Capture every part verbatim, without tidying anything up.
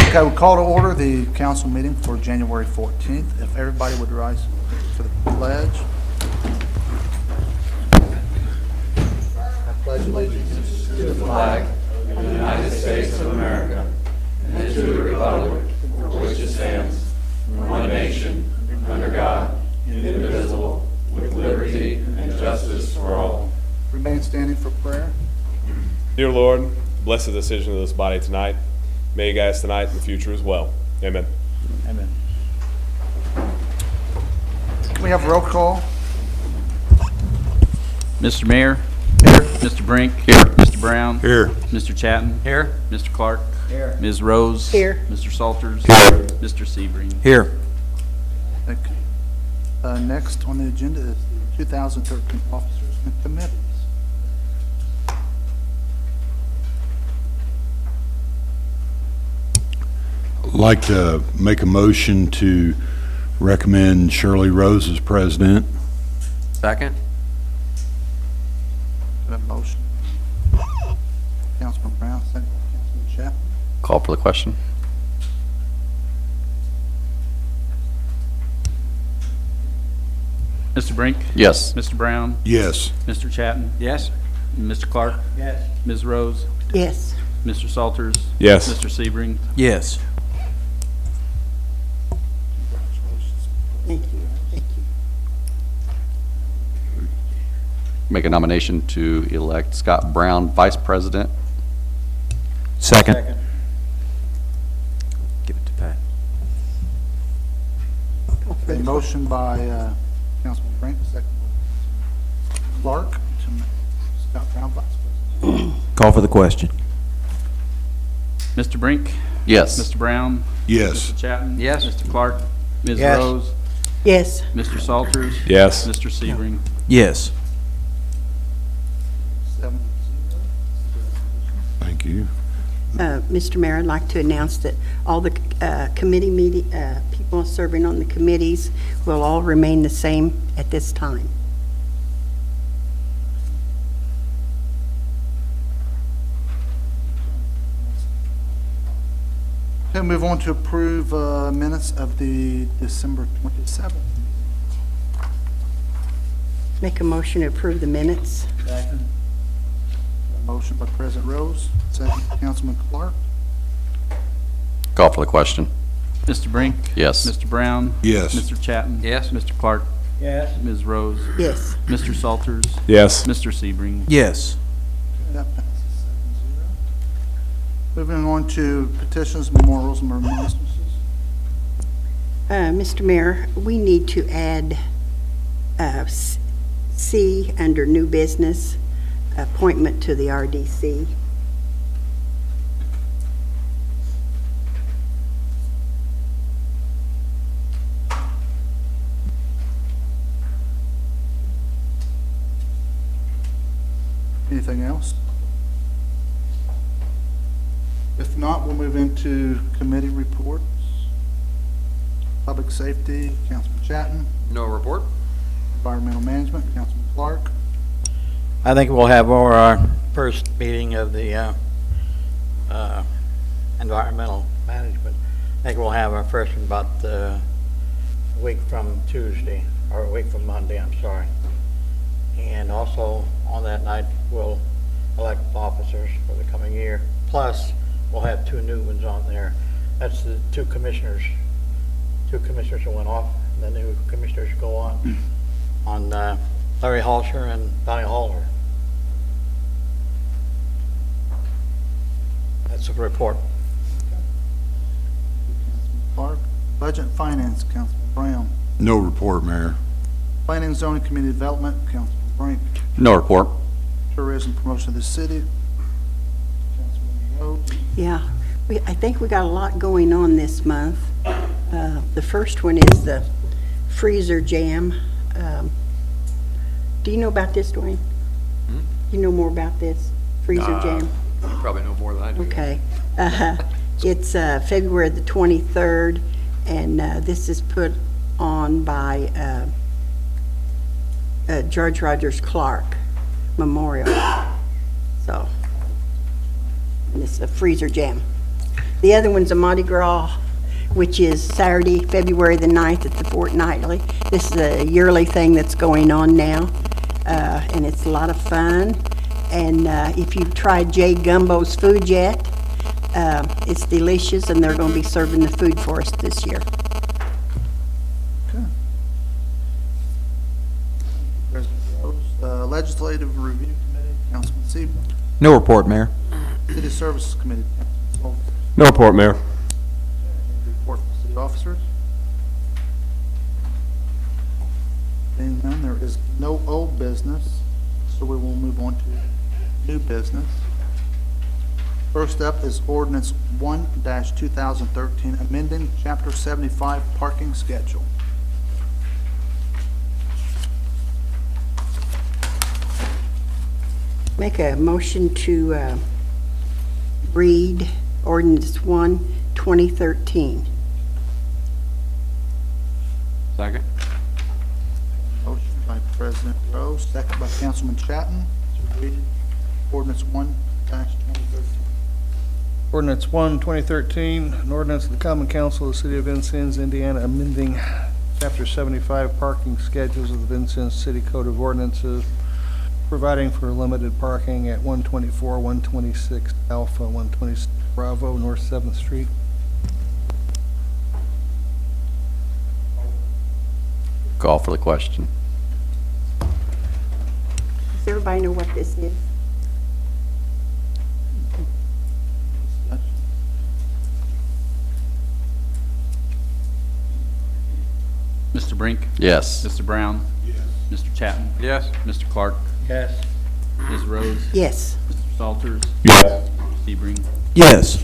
Okay, we'll call to order the council meeting for January fourteenth. If everybody would rise for the pledge. I pledge allegiance to the flag of the United States of America and to the republic for which it stands, one nation, under God, indivisible, with liberty and justice for all. Remain standing for prayer. Dear Lord, bless the decision of this body tonight. May you guide us tonight and the future as well. Amen. Amen. We have roll call. Mister Mayor. Here. Mister Brink. Here. Mister Brown. Here. Mister Chatton. Here. Mister Clark. Here. Miz Rose. Here. Mister Salters. Here. Mister Sebring. Here. Thank you. Uh, next on the agenda is the two thousand thirteen officers and committees. I'd like to make a motion to recommend Shirley Rose as president. Second. We have a motion. Councilman Brown, second by Councilman Chapman. Call for the question. Mister Brink. Yes. Mister Brown. Yes. Mister Chatton. Yes. Mister Clark. Yes. Miz Rose. Yes. Mister Salters. Yes. Mister Sebring. Yes. Thank you. Thank you. Make a nomination to elect Scott Brown vice president. Second. Give it to Pat. A motion by uh, Councilman Brink, second by Councilman Clark, to make Scott Brown vice president. Call for the question. Mister Brink. Yes. Mister Brown. Yes. Mister Chatton. Yes. Mister Clark. Miz Yes. Rose. Yes. Mister Salters. Yes. Mister Sebring. Yes. Seven zero. Thank you. Uh, Mister Mayor, I'd like to announce that all the uh, committee meeting, uh, people serving on the committees will all remain the same at this time. Okay, move on to approve uh, minutes of the December twenty-seventh. Make a motion to approve the minutes. Second. Motion by President Rose, second by Councilman Clark. Call for the question. Mister Brink. Yes. Mister Brown. Yes. Mister Chatton. Yes. Mister Clark. Yes. Miz Rose. Yes. Mister Salters. Yes. Mister Sebring. Yes. That passes seven zero. Moving on to petitions, memorials, and remonstrances. Uh, Mister Mayor, we need to add uh, S- C under new business, appointment to the R D C. Anything else? If not, we'll move into committee reports. Public safety, Councilman Chatton. No report. Environmental management, Councilman Clark. I think we'll have our, our first meeting of the uh, uh, environmental management. I think we'll have our first one about uh, a week from Tuesday, or a week from Monday, I'm sorry. And also on that night, we'll elect officers for the coming year. Plus, we'll have two new ones on there. That's the two commissioners, two commissioners who went off, and the new commissioners go on, on uh, Larry Halsher and Donnie Halter. That's a report. Councilman Clark. Budget and Finance, Councilman Brown. No report, Mayor. Planning and Zoning Community Development, Councilman Brink. No report. Tourism Promotion of the City, Councilman Rhodes. Yeah, we, I think we got a lot going on this month. Uh, the first one is the freezer jam. Um, do you know about this, Dwayne? Hmm? You know more about this freezer Uh, jam? You probably know more than I do. Okay. Uh, it's uh, February the twenty-third, and uh, this is put on by uh, uh, George Rogers Clark Memorial. So, and it's a freezer jam. The other one's a Mardi Gras, which is Saturday, February the ninth at the Fortnightly. This is a yearly thing that's going on now, uh, and it's a lot of fun. And uh, if you've tried Jay Gumbo's food yet, uh, it's delicious, and they're going to be serving the food for us this year. Okay. President Rose. Uh, Legislative Review Committee, Councilman Seaborn. No report, Mayor. City Services Committee, Councilman Stoll. No report, Mayor. Report from city officers. Being none, there is no old business, so we will move on to new business. First up is ordinance one two thousand thirteen, amending chapter seventy-five parking schedule. Make a motion to uh, read ordinance one, twenty thirteen. Second. Motion by President Rose, second by Councilman Chatton to read ordinance one twenty thirteen. Ordinance one, twenty thirteen, an ordinance of the Common Council of the City of Vincennes, Indiana, amending Chapter seventy-five parking schedules of the Vincennes City Code of Ordinances, providing for limited parking at one twenty-four, one twenty-six Alpha, one twenty-six Bravo, North seventh Street. Call for the question. Does everybody know what this is? Mister Brink? Yes. Mister Brown? Yes. Mister Chapman? Yes. Mister Clark? Yes. Miz Rose? Yes. Mister Salters? Yes. Mister Sebring? Yes.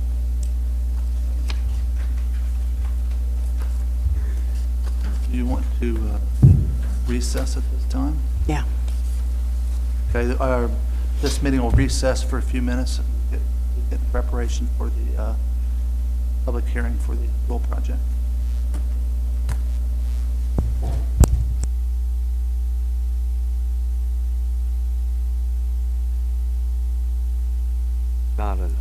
Do you want to uh, recess at this time? Yeah. Okay, uh, this meeting will recess for a few minutes, get get in preparation for the uh, public hearing for the Goal Project. Not enough.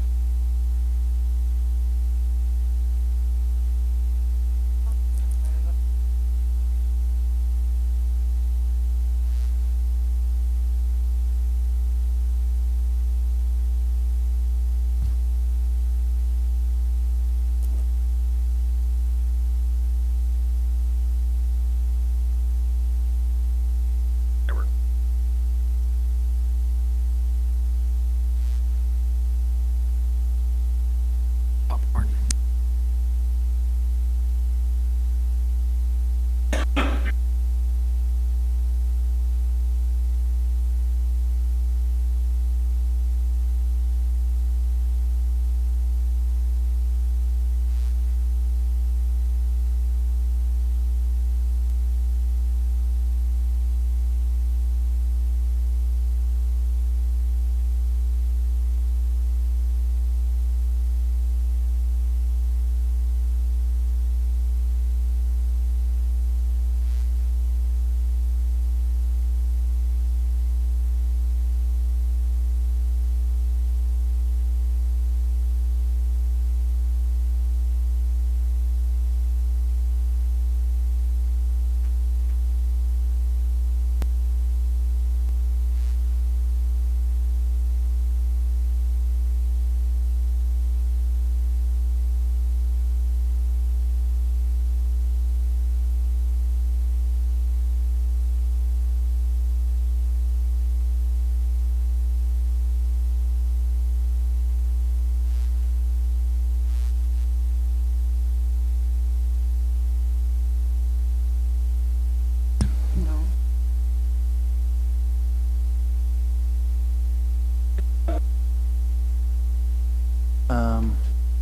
Um,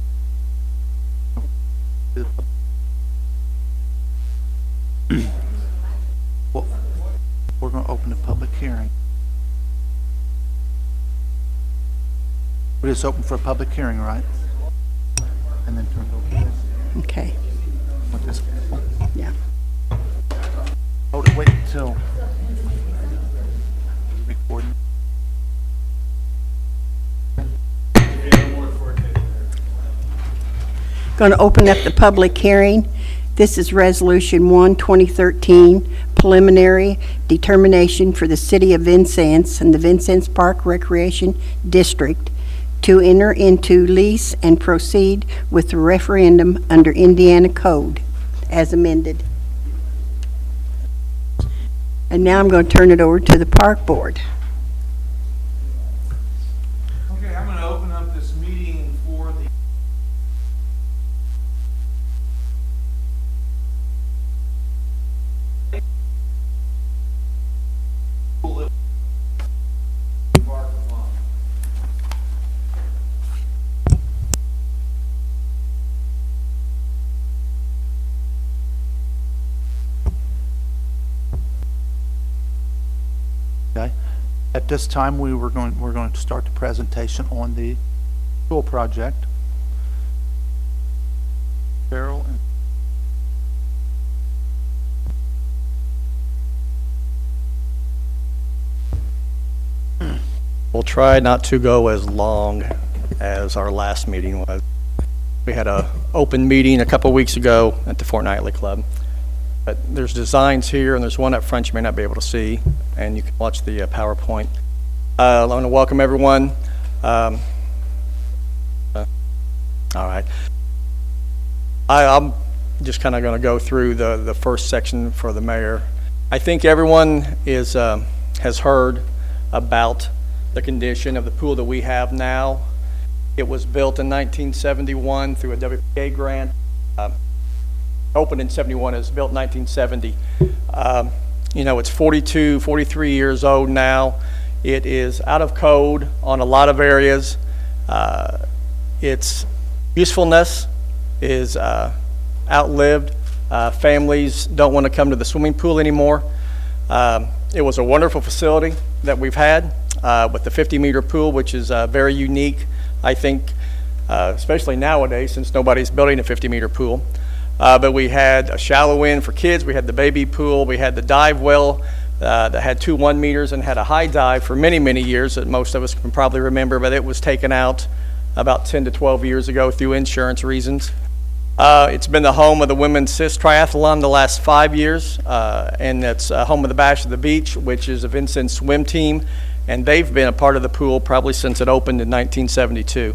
well, we're going to open a public hearing. We're just open for a public hearing, right? And then turn it over. Okay. With this council. Yeah. Hold it, wait until recording. Going to open up the public hearing. This is Resolution one, twenty thirteen, preliminary determination for the City of Vincennes and the Vincennes Park Recreation District to enter into lease and proceed with the referendum under Indiana Code as amended. And now I'm going to turn it over to the Park Board. Okay, I'm going to open up this meeting for the Park Lawn. Okay. At this time, we were going, we're going to start the presentation on the pool project. Carol and We'll try not to go as long as our last meeting was. We had a open meeting a couple weeks ago at the Fortnightly Club. But there's designs here, and there's one up front you may not be able to see, and you can watch the uh, PowerPoint. Uh, I want to welcome everyone. Um, uh, all right. I, I'm just kind of going to go through the, the first section for the mayor. I think everyone is um, has heard about the condition of the pool that we have now. It was built in nineteen seventy-one through a W P A grant. Uh, opened in seventy-one, it was built in nineteen seventy. Um, you know, it's forty-two, forty-three years old now. It is out of code on a lot of areas. Uh, its usefulness is uh, outlived. Uh, families don't want to come to the swimming pool anymore. Um, it was a wonderful facility that we've had uh, with the fifty meter pool, which is uh, very unique, I think, uh, especially nowadays since nobody's building a fifty meter pool. Uh, but we had a shallow end for kids, we had the baby pool, we had the dive well uh, that had two one meters and had a high dive for many, many years that most of us can probably remember, but it was taken out about ten to twelve years ago through insurance reasons. Uh, it's been the home of the women's cis triathlon the last five years, uh, and it's uh, home of the Bash of the Beach, which is a Vincennes swim team, and they've been a part of the pool probably since it opened in nineteen seventy-two.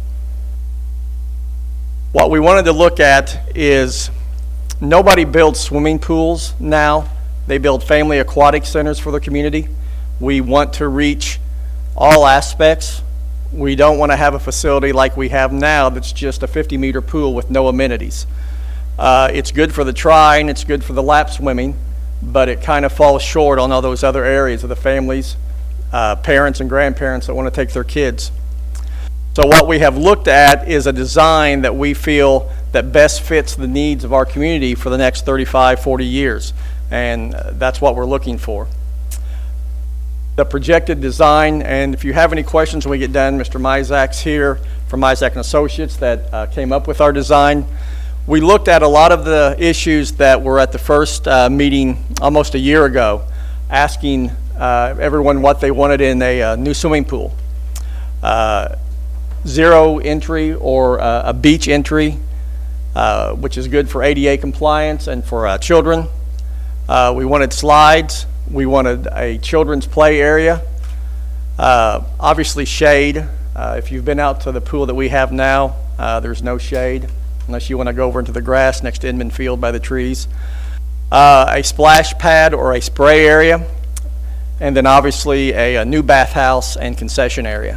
What we wanted to look at is nobody builds swimming pools now. They build family aquatic centers for the community. We want to reach all aspects. We don't want to have a facility like we have now that's just a fifty meter pool with no amenities. Uh, it's good for the tri-ing, it's good for the lap swimming, but it kind of falls short on all those other areas of the families, uh, parents and grandparents that want to take their kids. So what we have looked at is a design that we feel that best fits the needs of our community for the next thirty-five, forty years, and that's what we're looking for. The projected design, and if you have any questions when we get done, Mister Mizak's here from Mizak and Associates that uh, came up with our design. We looked at a lot of the issues that were at the first uh, meeting almost a year ago, asking uh, everyone what they wanted in a uh, new swimming pool. Uh, zero entry or uh, a beach entry, uh, which is good for A D A compliance and for uh, children. Uh, we wanted slides. We wanted a children's play area. Uh, obviously shade. Uh, if you've been out to the pool that we have now, uh, there's no shade unless you want to go over into the grass next to Inman Field by the trees. Uh, a splash pad or a spray area. And then obviously a, a new bathhouse and concession area.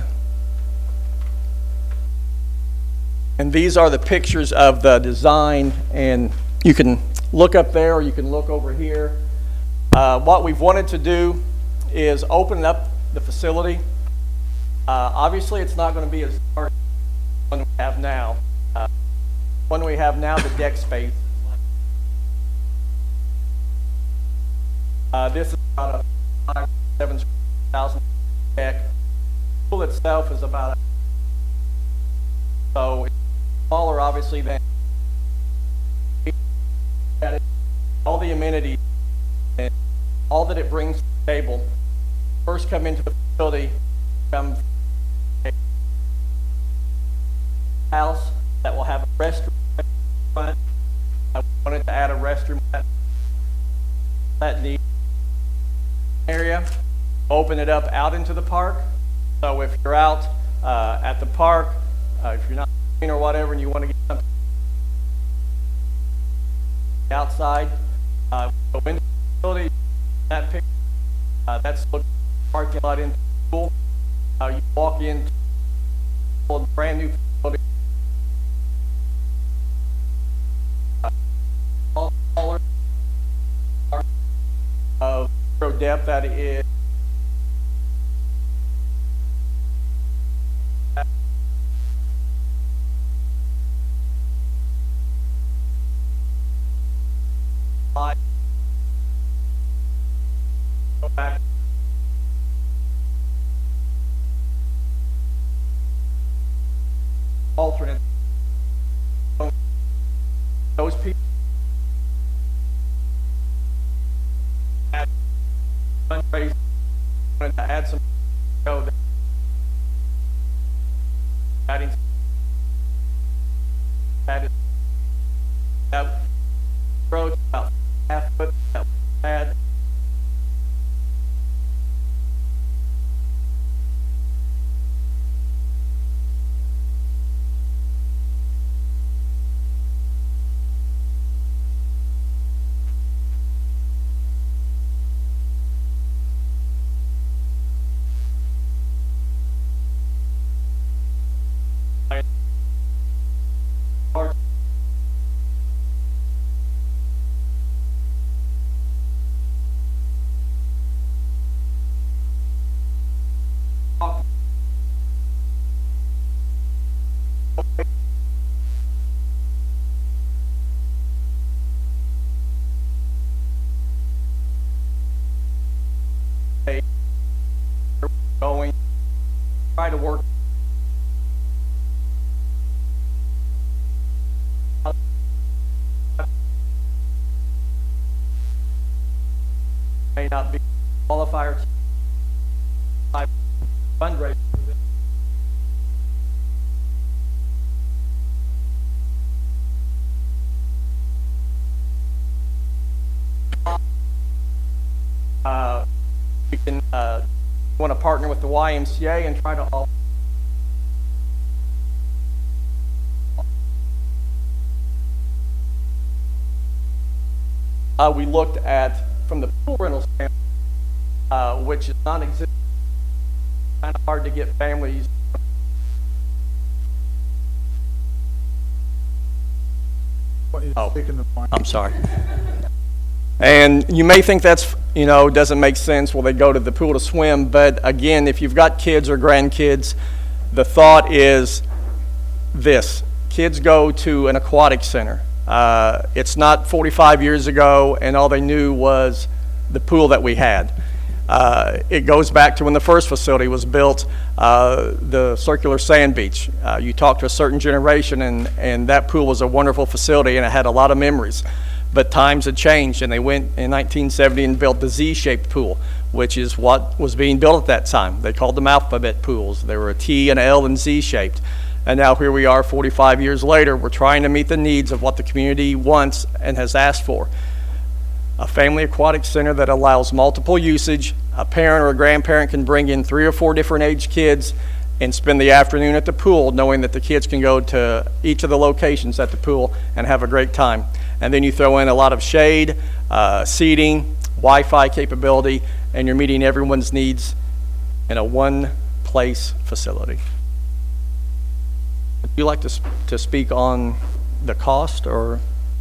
And these are the pictures of the design, and you can look up there or you can look over here. Uh, what we've wanted to do is open up the facility. Uh, obviously, it's not going to be as large as the one we have now. Uh, the one we have now, the deck space. Uh, this is about a five, seven thousand deck. The pool itself is about a so it's smaller, obviously, than all the amenities and all that it brings to the table. First come into the facility, come a house that will have a restroom, front. I wanted to add a restroom at that need area. Open it up out into the park. So if you're out uh, at the park, uh, if you're not or whatever, and you want to get something outside, uh, go into the facility. That picture, uh, that's the parking lot into the pool. Uh, you walk into a brand new facility. Uh, all color of zero depth that is. Go back. Alternate. Those people add fundraising, wanted to add some go adding that is that approach about half foot that had going try to work may not be qualifier fundraiser. Uh, we can uh, want to partner with the Y M C A and try to offer uh, we looked at from the pool rental standpoint, uh, which is non-existent, kind of hard to get families. Oh, I'm sorry. And you may think that's, you know, doesn't make sense. Well, they go to the pool to swim. But again, if you've got kids or grandkids, the thought is this. Kids go to an aquatic center. Uh, it's not forty-five years ago and all they knew was the pool that we had. Uh, it goes back to when the first facility was built, uh, the circular sand beach. Uh, you talk to a certain generation and, and that pool was a wonderful facility and it had a lot of memories. But times had changed and they went in nineteen seventy and built the Z-shaped pool, which is what was being built at that time. They called them alphabet pools. They were a T, an L, and Z-shaped. And now here we are forty-five years later, we're trying to meet the needs of what the community wants and has asked for. A family aquatic center that allows multiple usage. A parent or a grandparent can bring in three or four different age kids and spend the afternoon at the pool knowing that the kids can go to each of the locations at the pool and have a great time. And then you throw in a lot of shade, uh, seating, Wi-Fi capability, and you're meeting everyone's needs in a one-place facility. Would you like to, sp- to speak on the cost or?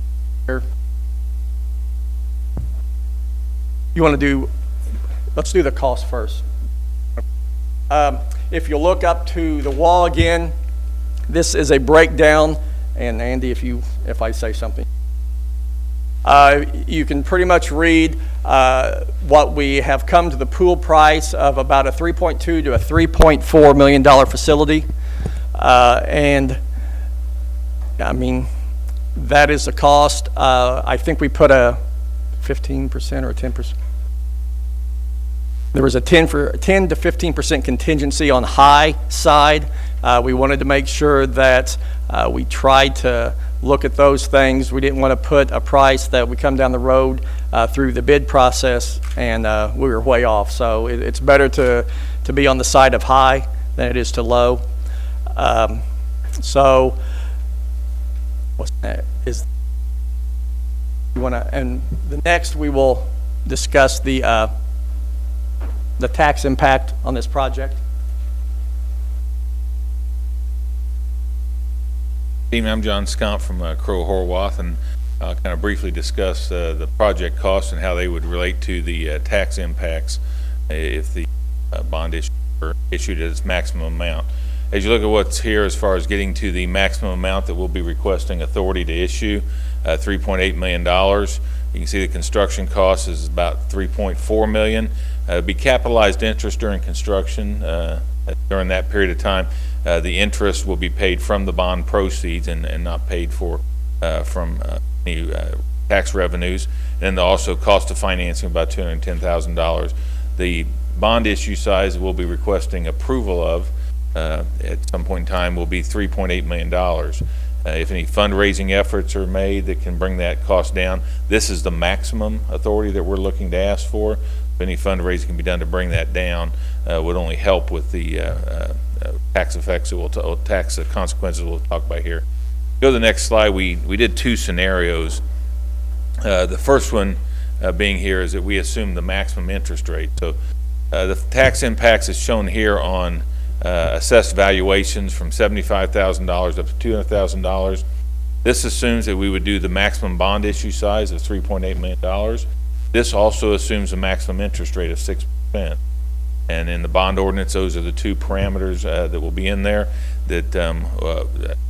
You want to do, let's do the cost first. Um, if you look up to the wall again, this is a breakdown, and Andy, if you, if I say something, uh, you can pretty much read uh, what we have come to the pool price of about a three point two to a three point four million dollar facility, uh, and I mean that is the cost. Uh, I think we put a fifteen percent or a ten percent. There was a ten for ten to fifteen percent contingency on high side. Uh, we wanted to make sure that uh, we tried to look at those things. We didn't want to put a price that we come down the road uh, through the bid process and uh, we were way off. So it, it's better to, to be on the side of high than it is to low. Um, so what's that? Is you want to, and the next we will discuss the uh, the tax impact on this project. I'm John Scomp from uh, Crow Horwath, and I'll kind of briefly discuss uh, the project costs and how they would relate to the uh, tax impacts uh, if the uh, bond issue were issued at its maximum amount. As you look at what's here as far as getting to the maximum amount that we'll be requesting authority to issue, uh, three point eight million dollars. You can see the construction cost is about three point four million dollars. Uh, it'd be capitalized interest during construction. Uh, during that period of time, uh, the interest will be paid from the bond proceeds and, and not paid for uh, from uh, any uh, tax revenues. And then also cost of financing about two hundred ten thousand dollars. The bond issue size we'll be requesting approval of uh, at some point in time will be three point eight million dollars. Uh, if any fundraising efforts are made that can bring that cost down, this is the maximum authority that we're looking to ask for. If any fundraising can be done to bring that down, uh, would only help with the uh, uh, tax effects that we'll t tax the consequences we'll talk about here. Go to the next slide. We we did two scenarios. Uh, the first one uh, being here is that we assume the maximum interest rate. So uh, the tax impacts is shown here on uh, assessed valuations from seventy-five thousand dollars up to two hundred thousand dollars. This assumes that we would do the maximum bond issue size of three point eight million dollars. This also assumes a maximum interest rate of six percent. And in the bond ordinance, those are the two parameters uh, that will be in there, that um, uh,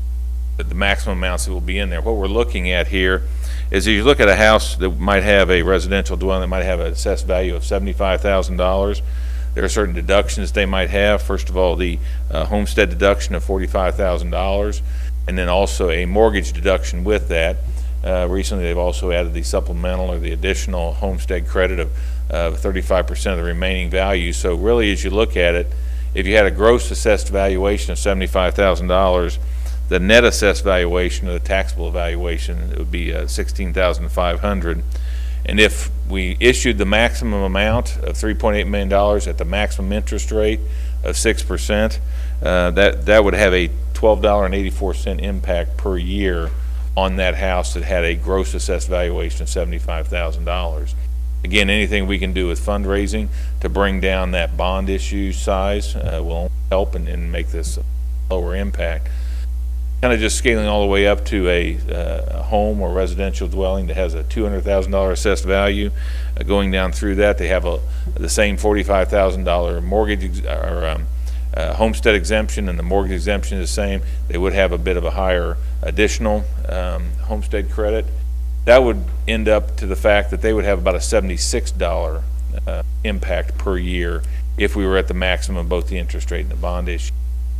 the maximum amounts that will be in there. What we're looking at here is if you look at a house that might have a residential dwelling that might have an assessed value of seventy-five thousand dollars, there are certain deductions they might have. First of all, the uh, homestead deduction of forty-five thousand dollars, and then also a mortgage deduction with that. Uh, recently, they've also added the supplemental or the additional homestead credit of uh, thirty-five percent of the remaining value. So really, as you look at it, if you had a gross assessed valuation of seventy-five thousand dollars, the net assessed valuation or the taxable valuation, it would be uh, sixteen thousand five hundred dollars. And if we issued the maximum amount of three point eight million dollars at the maximum interest rate of six percent, uh, that, that would have a twelve dollars and eighty-four cents impact per year on that house that had a gross assessed valuation of seventy-five thousand dollars. Again, anything we can do with fundraising to bring down that bond issue size uh, will help and, and make this a lower impact. Kind of just scaling all the way up to a, uh, a home or residential dwelling that has a two hundred thousand dollars assessed value. Uh, going down through that, they have a, the same forty-five thousand dollars mortgage ex or um, Uh, homestead exemption, and the mortgage exemption is the same. They would have a bit of a higher additional um, homestead credit. That would end up to the fact that they would have about a seventy-six dollars uh, impact per year if we were at the maximum of both the interest rate and the bond issue.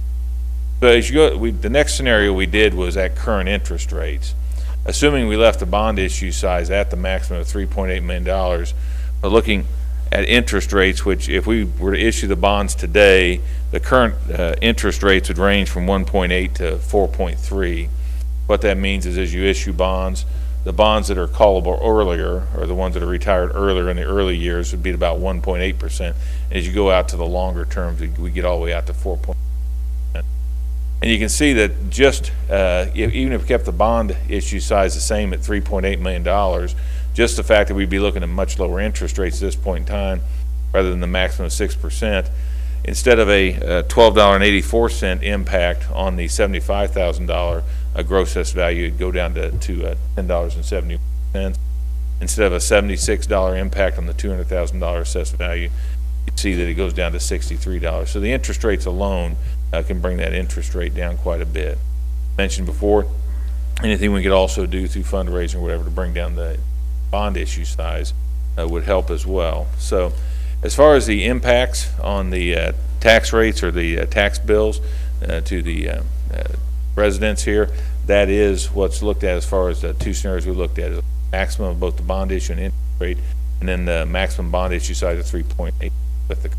So as you go, we, the next scenario we did was at current interest rates. Assuming we left the bond issue size at the maximum of three point eight million dollars, but looking at interest rates, which if we were to issue the bonds today, the current uh, interest rates would range from one point eight to four point three. What that means is as you issue bonds, the bonds that are callable earlier, or the ones that are retired earlier in the early years, would be about one point eight percent. As you go out to the longer terms, we, we get all the way out to four point eight percent. And you can see that just, uh, if, even if we kept the bond issue size the same at three point eight million dollars, just the fact that we'd be looking at much lower interest rates at this point in time, rather than the maximum of six percent, instead of a uh, twelve dollars and eighty-four cents impact on the seventy-five thousand dollars uh, gross assessed value, it'd go down to, to uh, ten dollars and seventy-one cents. Instead of a seventy-six dollars impact on the two hundred thousand dollars assessed value, you see that it goes down to sixty-three dollars. So the interest rates alone uh, can bring that interest rate down quite a bit. Mentioned before, anything we could also do through fundraising or whatever to bring down the bond issue size uh, would help as well. So as far as the impacts on the uh, tax rates or the uh, tax bills uh, to the uh, uh, residents here, that is what's looked at as far as the two scenarios we looked at, is maximum of both the bond issue and interest rate, and then the maximum bond issue size of three point eight. With the,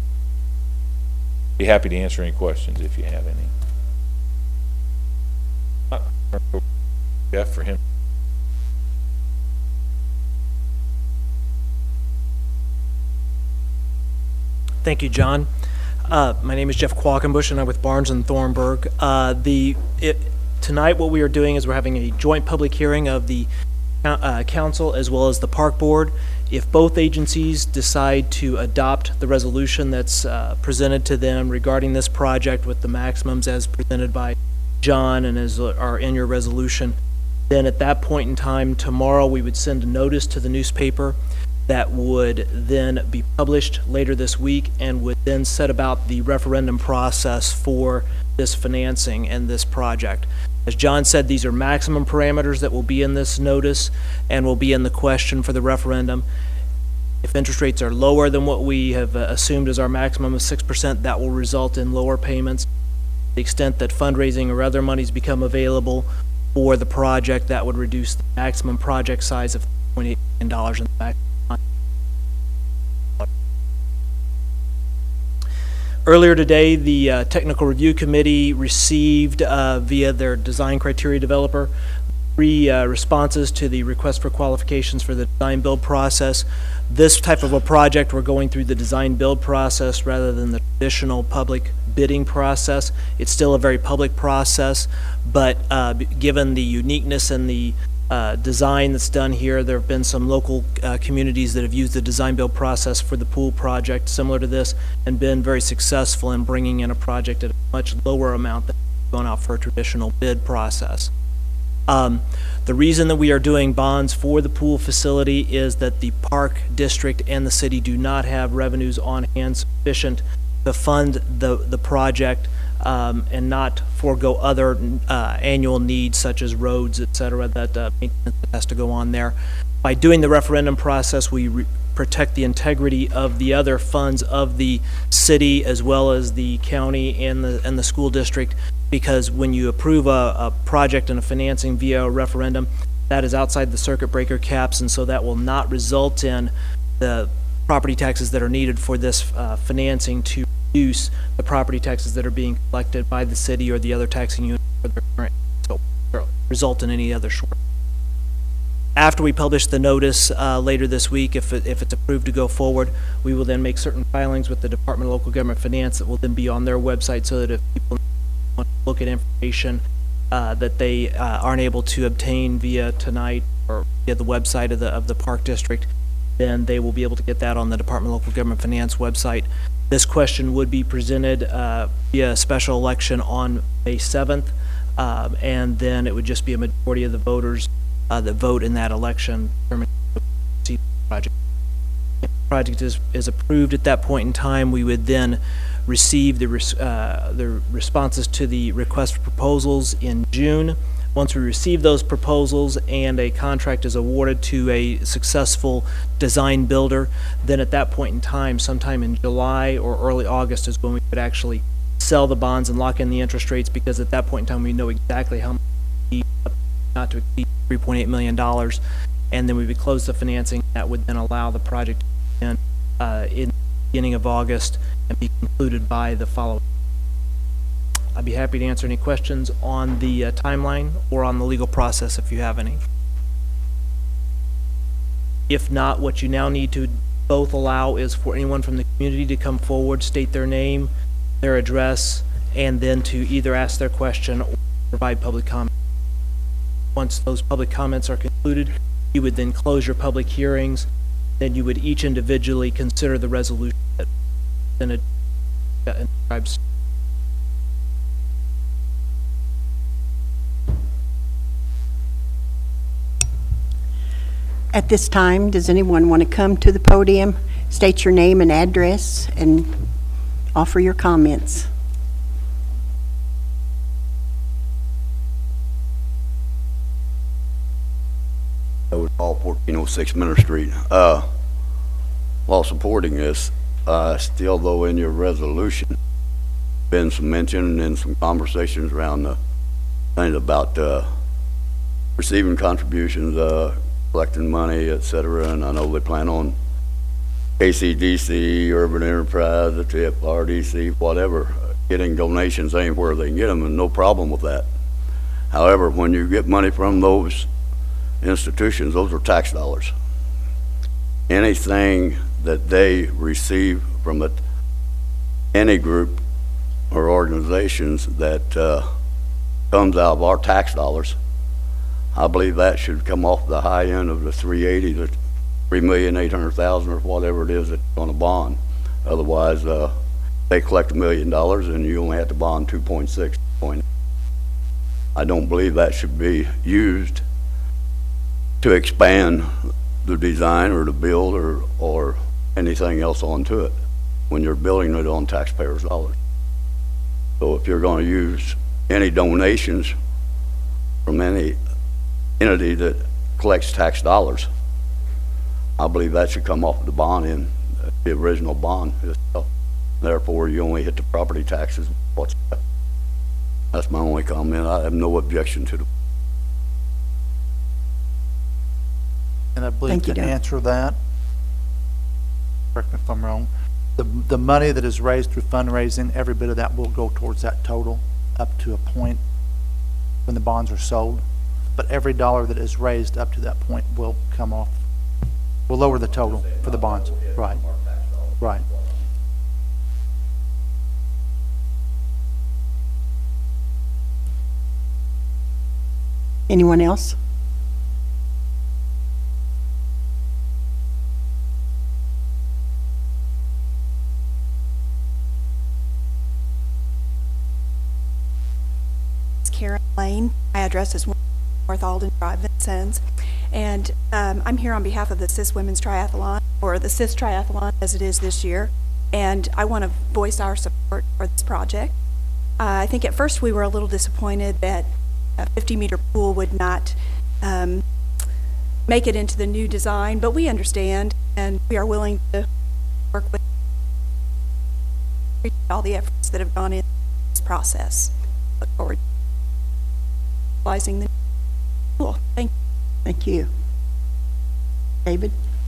be happy to answer any questions if you have any. Uh, Jeff? Jeff for him. Thank you, John. Uh, my name is Jeff Qualkenbush, and I'm with Barnes and Thornburg. Uh, the it, tonight, what we are doing is we're having a joint public hearing of the uh, council as well as the park board. If both agencies decide to adopt the resolution that's uh, presented to them regarding this project with the maximums as presented by John and as are in your resolution, then at that point in time, tomorrow, we would send a notice to the newspaper that would then be published later this week and would then set about the referendum process for this financing and this project. As John said, these are maximum parameters that will be in this notice and will be in the question for the referendum. If interest rates are lower than what we have uh, assumed as our maximum of six percent, that will result in lower payments. To the extent that fundraising or other monies become available for the project, that would reduce the maximum project size of three point eight million dollars in the back. Earlier today, the uh, Technical Review Committee received, uh, via their design criteria developer, three uh, responses to the request for qualifications for the design build process. This type of a project, we're going through the design build process rather than the traditional public bidding process. It's still a very public process, but uh, given the uniqueness and the Uh, design that's done here, there have been some local uh, communities that have used the design build process for the pool project similar to this and been very successful in bringing in a project at a much lower amount than going out for a traditional bid process. Um, the reason that we are doing bonds for the pool facility is that the park district and the city do not have revenues on hand sufficient to fund the, the project Um, and not forego other uh, annual needs such as roads, et cetera, that uh, maintenance has to go on there. By doing the referendum process, we re protect the integrity of the other funds of the city as well as the county and the and the school district, because when you approve a, a project and a financing via a referendum, that is outside the circuit breaker caps, and so that will not result in the property taxes that are needed for this uh, financing to reduce the property taxes that are being collected by the city or the other taxing unit for their current, so result in any other short. After we publish the notice uh, later this week, if, it, if it's approved to go forward, we will then make certain filings with the Department of Local Government Finance that will then be on their website, so that if people want to look at information uh, that they uh, aren't able to obtain via tonight or via the website of the, of the Park District, then they will be able to get that on the Department of Local Government Finance website. This question would be presented uh, via a special election on May seventh, um, and then it would just be a majority of the voters uh, that vote in that election determining the project. If the project is, is approved at that point in time, we would then receive the, res uh, the responses to the request for proposals in June. Once we receive those proposals and a contract is awarded to a successful design builder, then at that point in time, sometime in July or early August, is when we could actually sell the bonds and lock in the interest rates, because at that point in time we know exactly how much we need, not to exceed three point eight million dollars, and then we would close the financing. That would then allow the project to begin uh, in the beginning of August and be concluded by the following. I'd be happy to answer any questions on the uh, timeline or on the legal process if you have any. If not, what you now need to both allow is for anyone from the community to come forward, state their name, their address, and then to either ask their question or provide public comment. Once those public comments are concluded, you would then close your public hearings. Then you would each individually consider the resolution that presented and describes. At this time, does anyone want to come to the podium, state your name and address, and offer your comments? All fourteen oh six Minter Street. Uh, while supporting this, uh, still though in your resolution, been some mention and some conversations around the thing about uh, receiving contributions, uh, collecting money, et cetera, and I know they plan on A C D C, Urban Enterprise, the T F R D C, whatever, getting donations anywhere they can get them, and no problem with that. However, when you get money from those institutions, those are tax dollars. Anything that they receive from it, any group or organizations that uh, comes out of our tax dollars, I believe that should come off the high end of the three eighty, the three million eight hundred thousand, or whatever it is that's on a bond. Otherwise, uh, they collect a million dollars and you only have to bond two point six. I don't believe that should be used to expand the design or to build or, or anything else onto it when you're building it on taxpayers' dollars. So if you're going to use any donations from any entity that collects tax dollars, I believe that should come off the bond in the original bond itself. Therefore, you only hit the property taxes. That's my only comment. I have no objection to the. And I believe Thank you, to Doug. answer that, correct me if I'm wrong, the, the money that is raised through fundraising, every bit of that will go towards that total up to a point when the bonds are sold. But every dollar that is raised up to that point will come off, will lower the total for the bonds. Right, right. Anyone else? Karen Lane. My address is North Alden Drive, Vincennes. And um, I'm here on behalf of the C I S Women's Triathlon, or the C I S Triathlon as it is this year. And I want to voice our support for this project. Uh, I think at first we were a little disappointed that a fifty meter pool would not um, make it into the new design, but we understand and we are willing to work with all the efforts that have gone into this process. Look forward to utilizing the pool. Thank you. Thank you. David?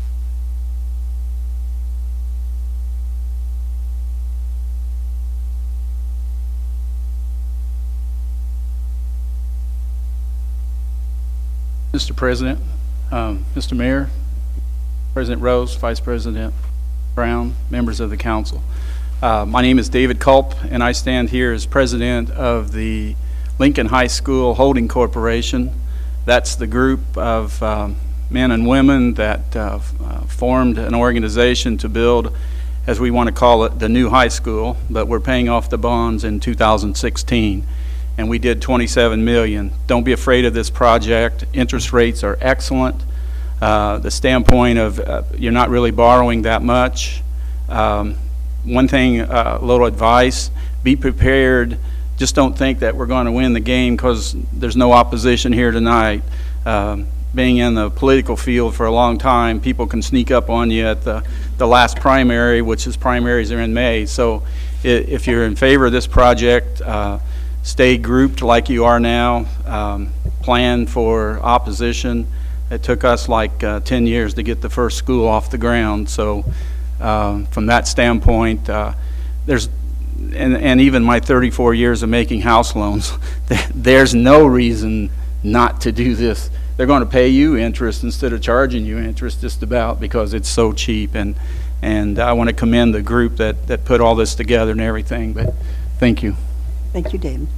Mister President, um, Mister Mayor, President Rose, Vice President Brown, members of the council. Uh, my name is David Culp, and I stand here as president of the Lincoln High School Holding Corporation. That's the group of um, men and women that uh, uh, formed an organization to build, as we want to call it, the new high school, but we're paying off the bonds in two thousand sixteen. And we did twenty-seven million dollars. Don't be afraid of this project. Interest rates are excellent. Uh, the standpoint of uh, you're not really borrowing that much. Um, one thing, a uh, little advice, be prepared. Just don't think that we're going to win the game because there's no opposition here tonight. Um, being in the political field for a long time, people can sneak up on you at the, the last primary, which is primaries are in May. So if you're in favor of this project, uh, stay grouped like you are now, um, plan for opposition. It took us like uh, ten years to get the first school off the ground. So um, from that standpoint, uh, there's, and, and even my thirty-four years of making house loans, there's no reason not to do this. They're going to pay you interest instead of charging you interest just about because it's so cheap. And, and I want to commend the group that, that put all this together and everything, but thank you. Thank you, David.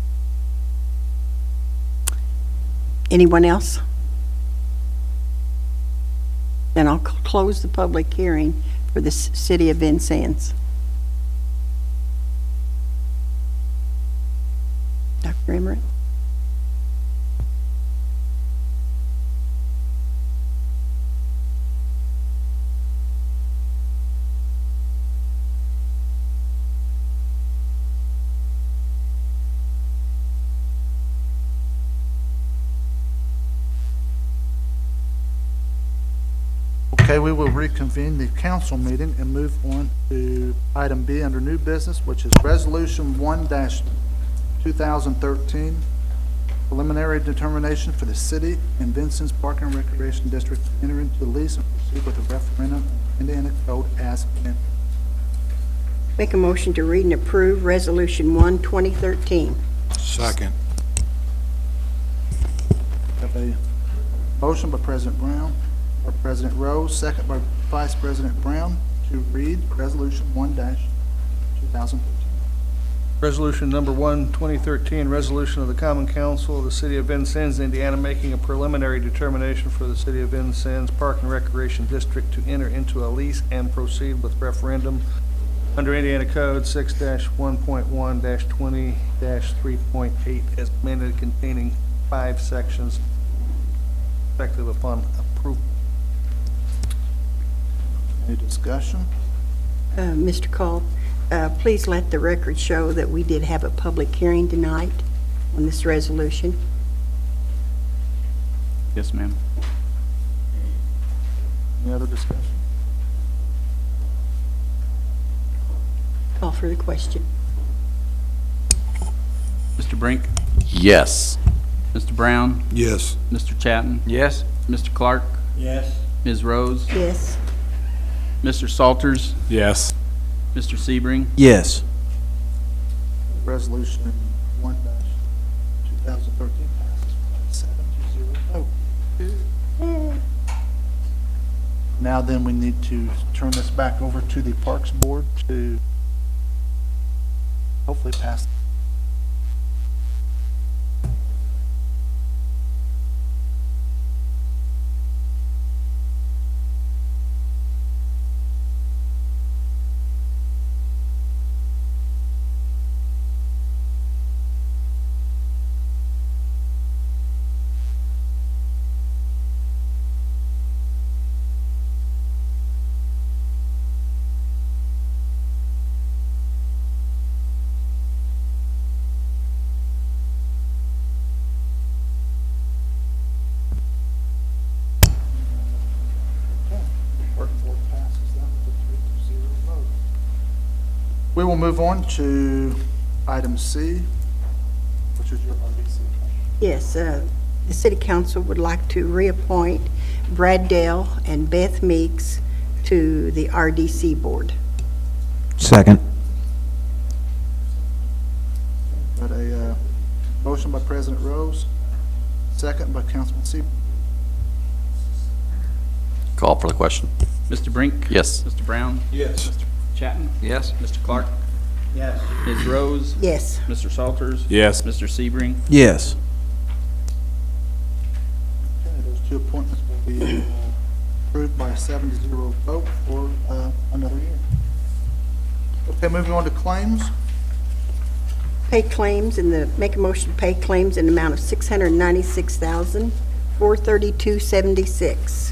Anyone else? Then I'll cl- close the public hearing for the c- City of Vincennes. Doctor Emmerich? Okay, we will reconvene the council meeting and move on to item B under new business, which is Resolution one two thousand thirteen, preliminary determination for the city and Vincennes Park and Recreation District to enter into the lease and proceed with the referendum of Indiana Code as amended. Make a motion to read and approve Resolution one, twenty thirteen. Second. A motion by President Brown, or President Rose, second by Vice President Brown, to read Resolution one dash two thousand thirteen. Resolution number one, twenty thirteen, resolution of the Common Council of the City of Vincennes, Indiana, making a preliminary determination for the City of Vincennes Park and Recreation District to enter into a lease and proceed with referendum under Indiana Code six one point one twenty three point eight as amended, containing five sections effective upon approval. Any discussion? Uh, Mister Cole, uh, please let the record show that we did have a public hearing tonight on this resolution. Yes, ma'am. Any other discussion? Call for the question. Mister Brink? Yes. Mister Brown? Yes. Mister Chatton? Yes. Mister Clark? Yes. Miz Rose? Yes. Mister Salters? Yes. Mister Sebring? Yes. Resolution one dash two thousand thirteen passes by seven to zero vote. Now then, we need to turn this back over to the Parks Board to hopefully pass. We will move on to item C, which is your R D C. Yes, uh, the City Council would like to reappoint Brad Dale and Beth Meeks to the R D C Board. Second. Got a uh, motion by President Rose, second by Councilman Seaver. Call for the question. Mister Brink? Yes. Mister Brown? Yes. Mister Chatton? Yes. Mister Clark? Yes. Miz Rose? Yes. Mister Salters? Yes. Mister Sebring? Yes. Okay, those two appointments will be uh, approved by a seven to zero vote for uh, another year. Okay, moving on to claims. Pay claims and the, make a motion to pay claims in the amount of six hundred ninety-six thousand, four thirty-two seventy-six.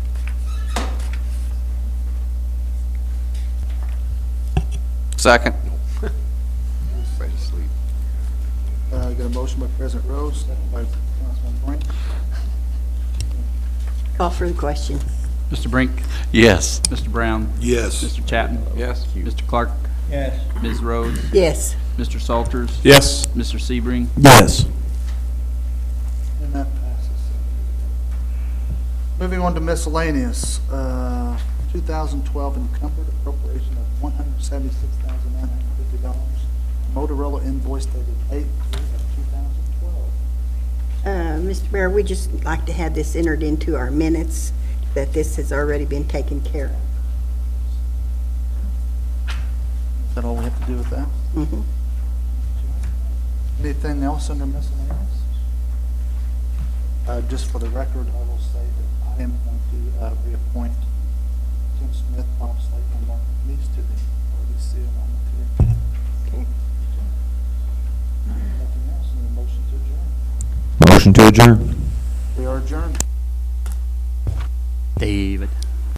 Second. Uh, got a motion by President Rose, second by Councilman Brink. Call for the question. Mister Brink? Yes. Mister Brown? Yes. Mister Chatton? Yes. Mister Clark? Yes. Miz Rose? Yes. Mister Salters? Yes. Mister Sebring? Yes. And that passes. Moving on to miscellaneous, uh, two thousand twelve encumbered appropriation of one hundred seventy-six thousand nine hundred fifty dollars. Motorola invoice dated eight three of two thousand twelve. Uh, Mister Mayor, we just like to have this entered into our minutes, that this has already been taken care of. Is that all we have to do with that? Mhm. Anything else under miscellaneous? Uh, just for the record, I will say that I am going to uh, reappoint Tim Smith, Bob Slate, and Mark McNeese to the R D C along with your. Okay. Nothing else, and a motion to adjourn. Motion to adjourn. We are adjourned. David.